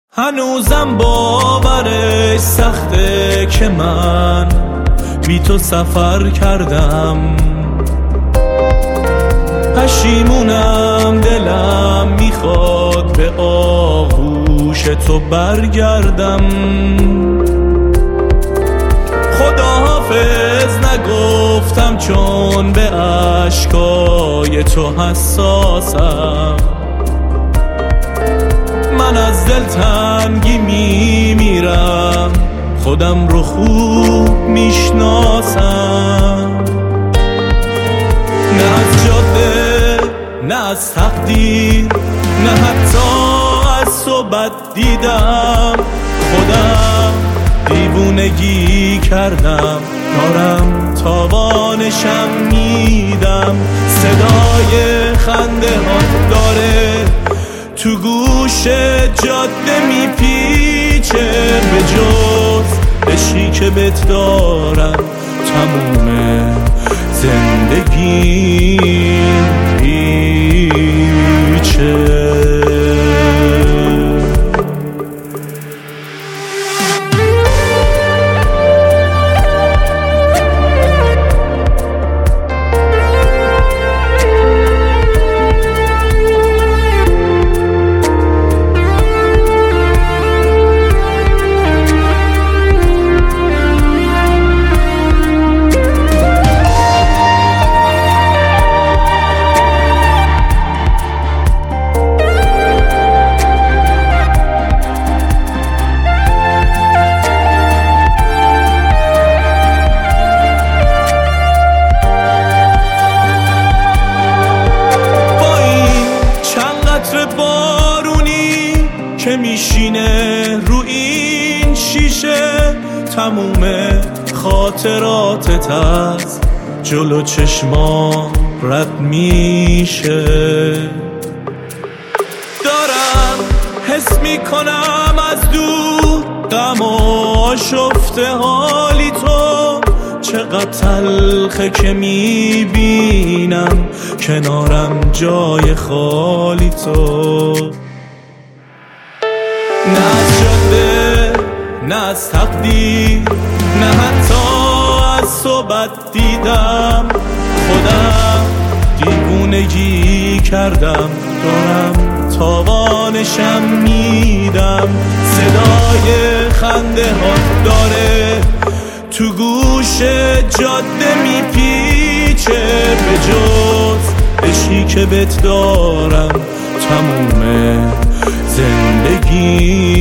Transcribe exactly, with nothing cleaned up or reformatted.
هنوزم باورش سخته که من بی تو سفر کردم، پشیمونم، دلم میخواد به آغوش تو برگردم. خداحافظ نگفتم چون به اشکای تو حساسم، من از دل تنگی میمیرم، خودم رو خوب میشناسم. نه از جاده، نه از تقدیر، نه حتی از تو بد دیدم، خودم دیوونگی کردم، دارم تاوانشم میدم. صدای خنده ها داره تو گوش جاده میپیچه، به جز عشقی که بهت دارم تموم زندگی هیچه. بارونی که میشینه رو این شیشه، تموم خاطراتت از جلو چشمام رد میشه. دارم حس میکنم از دور غم و آشفته حالی تو، چقدر تلخه که میبینم کنارم جای خالی تو. نه از جاده، نه از تقدیر، نه حتی از تو بد دیدم، خودم دیوونگی کردم، دارم تاوانشم میدم. صدای خنده ها داره تو گوش جاده میپیچه، به جز عشقی که بهت دارم تموم زندگی